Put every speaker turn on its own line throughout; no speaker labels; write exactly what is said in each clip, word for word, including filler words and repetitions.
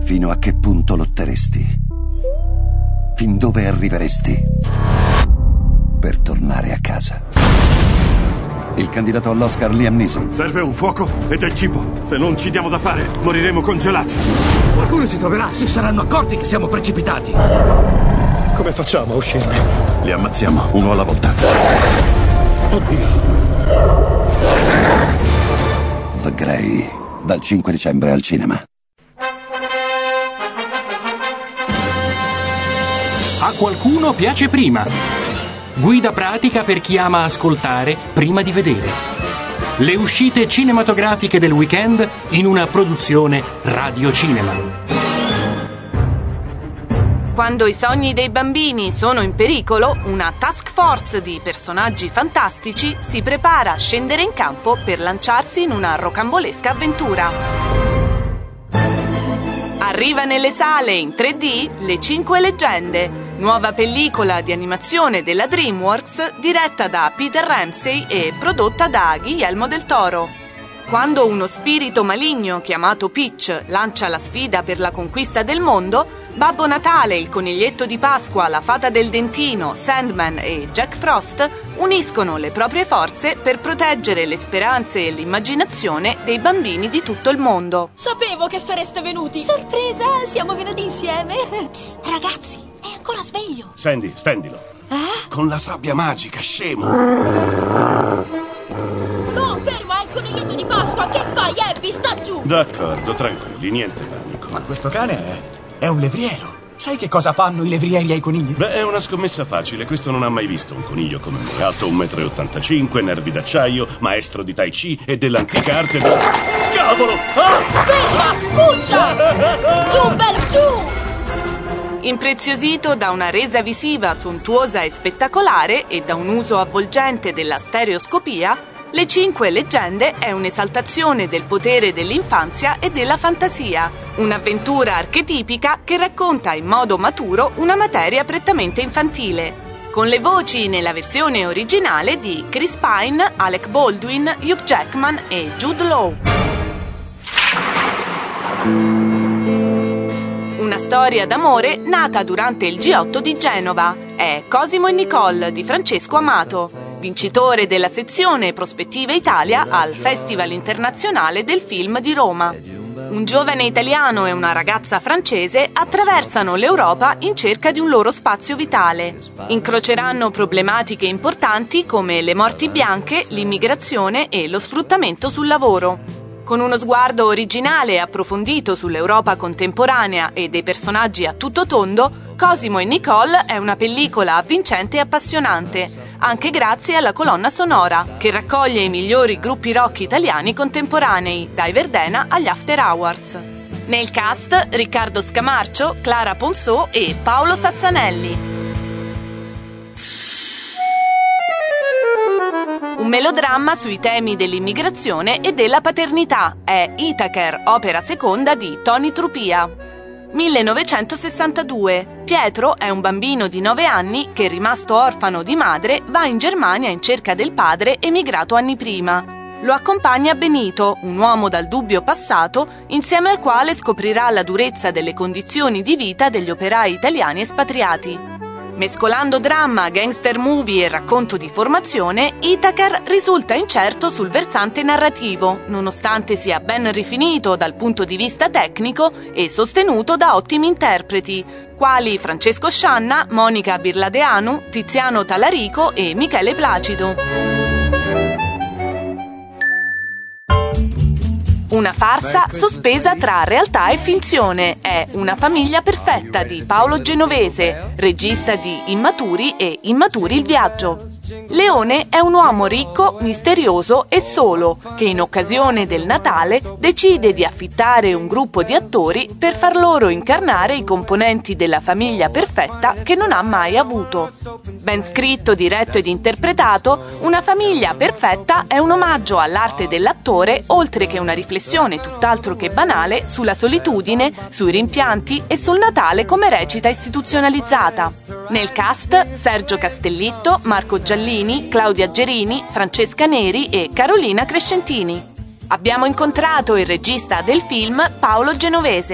Fino a che punto lotteresti? Fin dove arriveresti? Per tornare a casa. Il candidato all'Oscar Liam Neeson.
Serve un fuoco e del cibo. Se non ci diamo da fare, moriremo congelati.
Qualcuno ci troverà, si saranno accorti che siamo precipitati.
Come facciamo a uscirne? Li ammazziamo, uno alla volta.
Oddio.
The Grey, dal cinque dicembre al cinema.
A qualcuno piace prima. Guida pratica per chi ama ascoltare prima di vedere. Le uscite cinematografiche del weekend in una produzione Radio Cinema.
Quando i sogni dei bambini sono in pericolo, una task force di personaggi fantastici si prepara a scendere in campo per lanciarsi in una rocambolesca avventura. Arriva nelle sale in tre D Le Cinque Leggende, nuova pellicola di animazione della DreamWorks diretta da Peter Ramsey e prodotta da Guillermo del Toro. Quando uno spirito maligno chiamato Peach lancia la sfida per la conquista del mondo, Babbo Natale, il coniglietto di Pasqua, la fata del dentino, Sandman e Jack Frost uniscono le proprie forze per proteggere le speranze e l'immaginazione dei bambini di tutto il mondo.
Sapevo che sareste venuti!
Sorpresa, siamo venuti insieme! Psst, ragazzi, è ancora sveglio!
Sandy, stendilo!
Eh?
Con la sabbia magica, scemo!
No, ferma, è il coniglietto di Pasqua! Che fai, Abby? Sta giù!
D'accordo, tranquilli, niente panico.
Ma questo cane è... è un levriero. Sai che cosa fanno i levrieri ai conigli?
Beh, è una scommessa facile. Questo non ha mai visto un coniglio come me. Alto un metro e ottantacinque, nervi d'acciaio, maestro di Tai Chi e dell'antica arte del... Cavolo! Ah!
Ferma! Puccia! Giù, bello, giù!
Impreziosito da una resa visiva sontuosa e spettacolare e da un uso avvolgente della stereoscopia, Le Cinque Leggende è un'esaltazione del potere dell'infanzia e della fantasia, un'avventura archetipica che racconta in modo maturo una materia prettamente infantile, con le voci nella versione originale di Chris Pine, Alec Baldwin, Hugh Jackman e Jude Law. Una storia d'amore nata durante il G otto di Genova. È Cosimo e Nicole di Francesco Amato, vincitore della sezione Prospettive Italia al Festival Internazionale del Film di Roma. Un giovane italiano e una ragazza francese attraversano l'Europa in cerca di un loro spazio vitale. Incroceranno problematiche importanti come le morti bianche, l'immigrazione e lo sfruttamento sul lavoro. Con uno sguardo originale e approfondito sull'Europa contemporanea e dei personaggi a tutto tondo, Cosimo e Nicole è una pellicola avvincente e appassionante, anche grazie alla colonna sonora, che raccoglie i migliori gruppi rock italiani contemporanei, dai Verdena agli After Hours. Nel cast Riccardo Scamarcio, Clara Ponsò e Paolo Sassanelli. Un melodramma sui temi dell'immigrazione e della paternità. È Itaker, opera seconda di Tony Trupia. millenovecentosessantadue. Pietro è un bambino di nove anni che, rimasto orfano di madre, va in Germania in cerca del padre emigrato anni prima. Lo accompagna Benito, un uomo dal dubbio passato, insieme al quale scoprirà la durezza delle condizioni di vita degli operai italiani espatriati. Mescolando dramma, gangster movie e racconto di formazione, Itaker risulta incerto sul versante narrativo, nonostante sia ben rifinito dal punto di vista tecnico e sostenuto da ottimi interpreti, quali Francesco Scianna, Monica Birladeanu, Tiziano Talarico e Michele Placido. Una farsa sospesa tra realtà e finzione. È Una famiglia perfetta di Paolo Genovese, regista di Immaturi e Immaturi il viaggio. Leone è un uomo ricco, misterioso e solo, che in occasione del Natale decide di affittare un gruppo di attori per far loro incarnare i componenti della famiglia perfetta che non ha mai avuto. Ben scritto, diretto ed interpretato, Una famiglia perfetta è un omaggio all'arte dell'attore, oltre che una riflessione tutt'altro che banale sulla solitudine, sui rimpianti e sul Natale come recita istituzionalizzata. Nel cast Sergio Castellitto, Marco Giallini, Claudia Gerini, Francesca Neri e Carolina Crescentini. Abbiamo incontrato il regista del film, Paolo Genovese.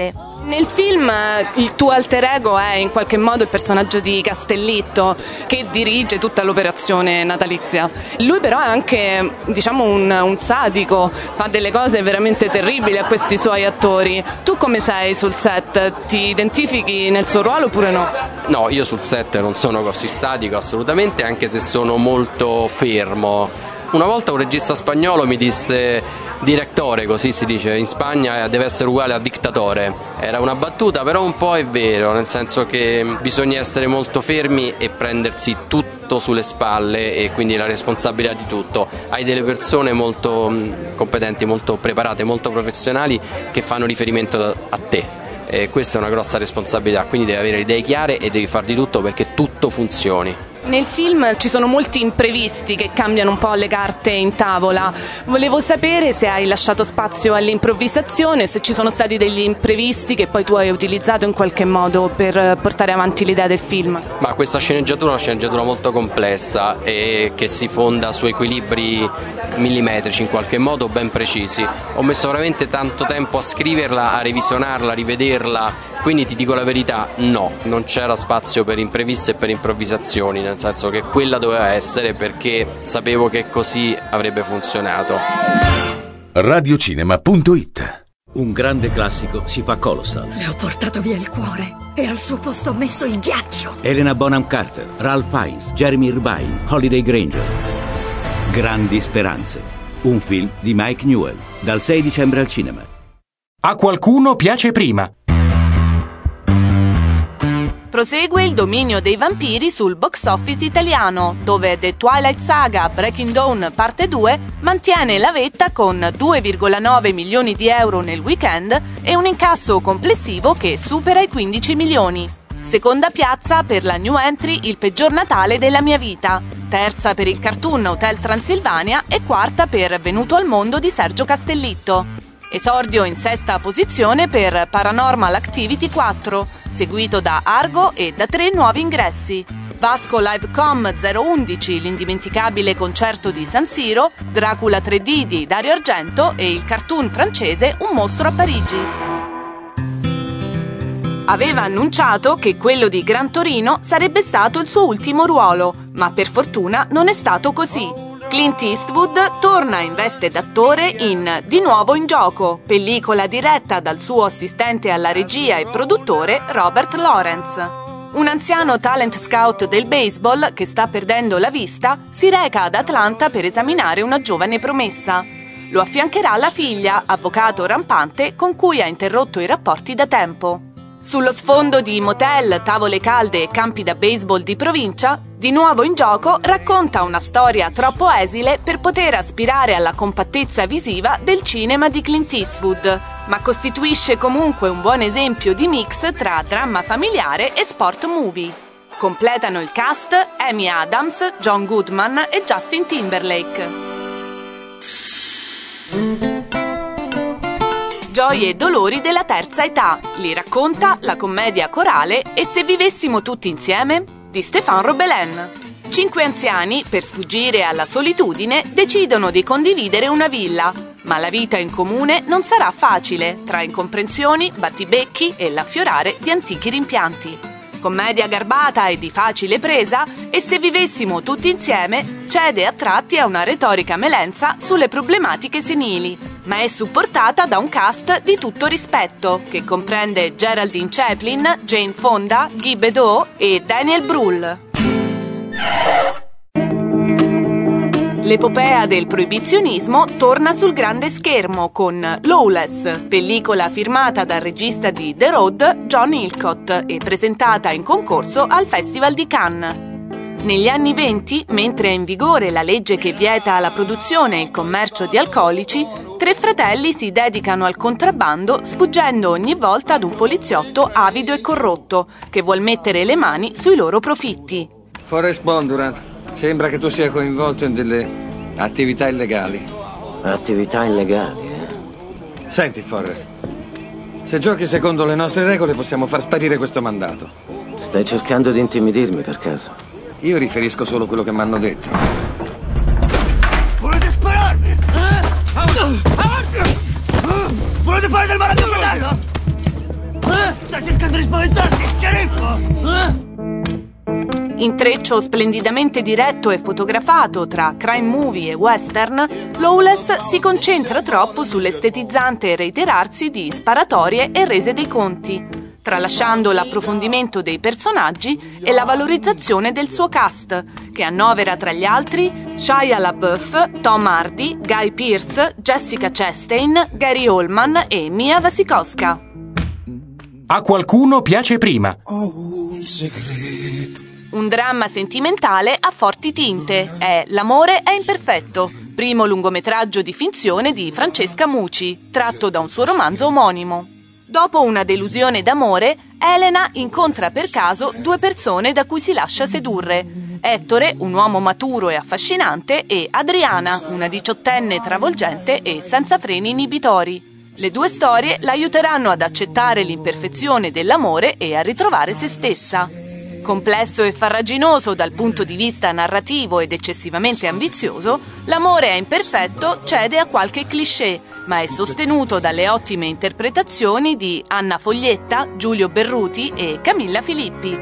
Nel film il tuo alter ego è in qualche modo il personaggio di Castellitto, che dirige tutta l'operazione natalizia. Lui però è anche, diciamo, un, un sadico, fa delle cose veramente terribili a questi suoi attori. Tu come sei sul set? Ti identifichi nel suo ruolo oppure no?
No, io sul set non sono così sadico assolutamente, anche se sono molto fermo. Una volta un regista spagnolo mi disse: direttore, così si dice in Spagna, deve essere uguale a dictatore. Era una battuta, però un po' è vero, nel senso che bisogna essere molto fermi e prendersi tutto sulle spalle, e quindi la responsabilità di tutto. Hai delle persone molto competenti, molto preparate, molto professionali che fanno riferimento a te, e questa è una grossa responsabilità, quindi devi avere le idee chiare e devi far di tutto perché tutto funzioni.
Nel film ci sono molti imprevisti che cambiano un po' le carte in tavola. Volevo sapere se hai lasciato spazio all'improvvisazione, se ci sono stati degli imprevisti che poi tu hai utilizzato in qualche modo per portare avanti l'idea del film.
Ma questa sceneggiatura è una sceneggiatura molto complessa e che si fonda su equilibri millimetrici in qualche modo ben precisi. Ho messo veramente tanto tempo a scriverla, a revisionarla, a rivederla, quindi ti dico la verità, no, non c'era spazio per imprevisti e per improvvisazioni, nel senso che quella doveva essere perché sapevo che così avrebbe funzionato.
radiocinema punto it.
Un grande classico si fa colossal.
Le ho portato via il cuore e al suo posto ho messo il ghiaccio.
Helena Bonham Carter, Ralph Fiennes, Jeremy Irvine, Holiday Granger. Grandi speranze. Un film di Mike Newell, dal sei dicembre al cinema.
A qualcuno piace prima.
Prosegue il dominio dei vampiri sul box office italiano, dove The Twilight Saga Breaking Dawn parte due mantiene la vetta con due virgola nove milioni di euro nel weekend e un incasso complessivo che supera i quindici milioni. Seconda piazza per la new entry Il peggior Natale della mia vita, terza per il cartoon Hotel Transilvania e quarta per Venuto al mondo di Sergio Castellitto. Esordio in sesta posizione per Paranormal Activity quattro, seguito da Argo e da tre nuovi ingressi. Vasco Livecom zero undici, l'indimenticabile concerto di San Siro, Dracula tre D di Dario Argento e il cartoon francese Un mostro a Parigi. Aveva annunciato che quello di Gran Torino sarebbe stato il suo ultimo ruolo, ma per fortuna non è stato così. Clint Eastwood torna in veste d'attore in Di nuovo in gioco, pellicola diretta dal suo assistente alla regia e produttore Robert Lawrence. Un anziano talent scout del baseball che sta perdendo la vista si reca ad Atlanta per esaminare una giovane promessa. Lo affiancherà la figlia, avvocato rampante, con cui ha interrotto i rapporti da tempo. Sullo sfondo di motel, tavole calde e campi da baseball di provincia, Di nuovo in gioco racconta una storia troppo esile per poter aspirare alla compattezza visiva del cinema di Clint Eastwood, ma costituisce comunque un buon esempio di mix tra dramma familiare e sport movie. Completano il cast Amy Adams, John Goodman e Justin Timberlake. Gioie e dolori della terza età, li racconta la commedia corale E se vivessimo tutti insieme? Di Stéphane Robelen. Cinque anziani, per sfuggire alla solitudine, decidono di condividere una villa, ma la vita in comune non sarà facile, tra incomprensioni, battibecchi e l'affiorare di antichi rimpianti. Commedia garbata e di facile presa, E se vivessimo tutti insieme cede a tratti a una retorica melenza sulle problematiche senili, ma è supportata da un cast di tutto rispetto, che comprende Geraldine Chaplin, Jane Fonda, Guy Bedos e Daniel Brühl. L'epopea del proibizionismo torna sul grande schermo con Lawless, pellicola firmata dal regista di The Road, John Hillcott, e presentata in concorso al Festival di Cannes. Negli anni venti, mentre è in vigore la legge che vieta la produzione e il commercio di alcolici, tre fratelli si dedicano al contrabbando, sfuggendo ogni volta ad un poliziotto avido e corrotto, che vuol mettere le mani sui loro profitti.
Forrest Bondurant, sembra che tu sia coinvolto in delle attività illegali.
Attività illegali, eh?
Senti, Forrest, se giochi secondo le nostre regole possiamo far sparire questo mandato.
Stai cercando di intimidirmi per caso?
Io riferisco solo quello che mi hanno detto.
Volete spararmi? Eh? Volete fare del male a mio fratello? Stai cercando di spaventarti, sceriffo? Eh?
Intreccio splendidamente diretto e fotografato tra crime movie e western, Lawless si concentra troppo sull'estetizzante reiterarsi di sparatorie e rese dei conti, tralasciando l'approfondimento dei personaggi e la valorizzazione del suo cast, che annovera tra gli altri Shia LaBeouf, Tom Hardy, Guy Pearce, Jessica Chastain, Gary Oldman e Mia Wasikowska.
A qualcuno piace prima.
Ho un segreto.
Un dramma sentimentale a forti tinte. È L'amore è imperfetto, primo lungometraggio di finzione di Francesca Mucci, tratto da un suo romanzo omonimo. Dopo una delusione d'amore, Elena incontra per caso due persone da cui si lascia sedurre. Ettore, un uomo maturo e affascinante, e Adriana, una diciottenne travolgente e senza freni inibitori. Le due storie l'aiuteranno ad accettare l'imperfezione dell'amore e a ritrovare se stessa. Complesso e farraginoso dal punto di vista narrativo ed eccessivamente ambizioso, L'amore è imperfetto cede a qualche cliché, ma è sostenuto dalle ottime interpretazioni di Anna Foglietta, Giulio Berruti e Camilla Filippi.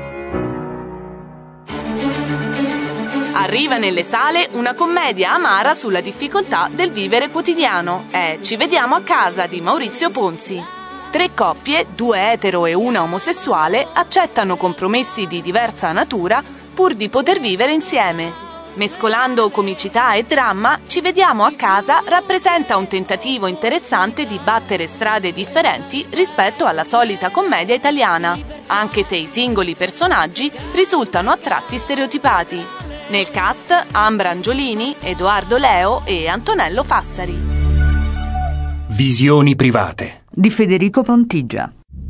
Arriva nelle sale una commedia amara sulla difficoltà del vivere quotidiano. È Ci vediamo a casa di Maurizio Ponzi. Tre coppie, due etero e una omosessuale, accettano compromessi di diversa natura pur di poter vivere insieme. Mescolando comicità e dramma, Ci vediamo a casa rappresenta un tentativo interessante di battere strade differenti rispetto alla solita commedia italiana, anche se i singoli personaggi risultano a tratti stereotipati. Nel cast Ambra Angiolini, Edoardo Leo e Antonello Fassari.
Visioni private
di Federico Pontigia.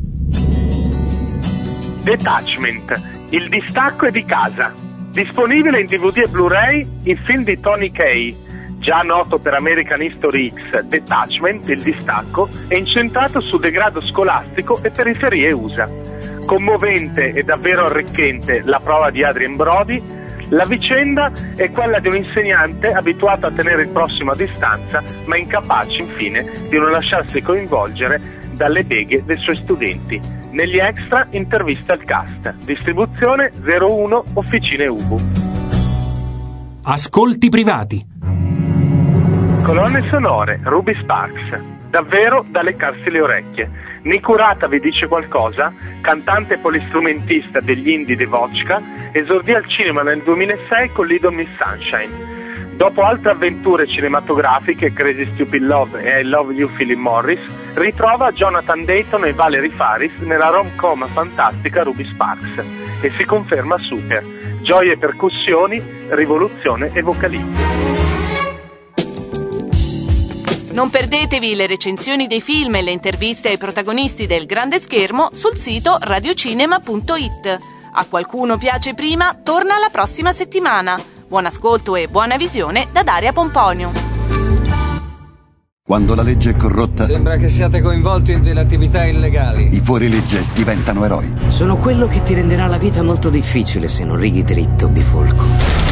Detachment, il distacco è di casa. Disponibile in D V D e Blu-ray il film di Tony Kaye, già noto per American History X. Detachment, il distacco, è incentrato sul degrado scolastico e periferie U S A. Commovente e davvero arricchente la prova di Adrien Brody, la vicenda è quella di un insegnante abituato a tenere il prossimo a distanza, ma incapace infine di non lasciarsi coinvolgere dalle beghe dei suoi studenti. Negli extra intervista al cast. Distribuzione zero uno Officine Ubu.
Ascolti privati.
Colonne sonore Ruby Sparks. Davvero da leccarsi le orecchie. Nikurata vi dice qualcosa? Cantante e polistrumentista degli indie di Vodka, esordì al cinema nel duemilasei con Little Miss Sunshine. Dopo altre avventure cinematografiche, Crazy Stupid Love e I Love You Philip Morris, ritrova Jonathan Dayton e Valerie Faris nella rom-com fantastica Ruby Sparks e si conferma super. Gioie e percussioni, rivoluzione e vocalizzi.
Non perdetevi le recensioni dei film e le interviste ai protagonisti del grande schermo sul sito radiocinema punto it. A qualcuno piace prima torna la prossima settimana. Buon ascolto e buona visione da Daria Pomponio.
Quando la legge è corrotta,
sembra che siate coinvolti in delle attività illegali.
I fuorilegge diventano eroi.
Sono quello che ti renderà la vita molto difficile se non righi dritto, bifolco.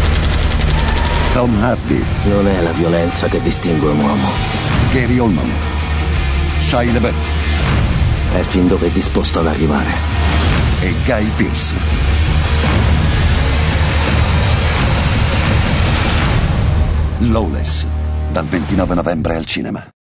Tom Hardy.
Non è la violenza che distingue un uomo.
Gary Oldman. Shia LaBeouf.
È fin dove è disposto ad arrivare.
E Guy Pearce. Lawless, dal ventinove novembre al cinema.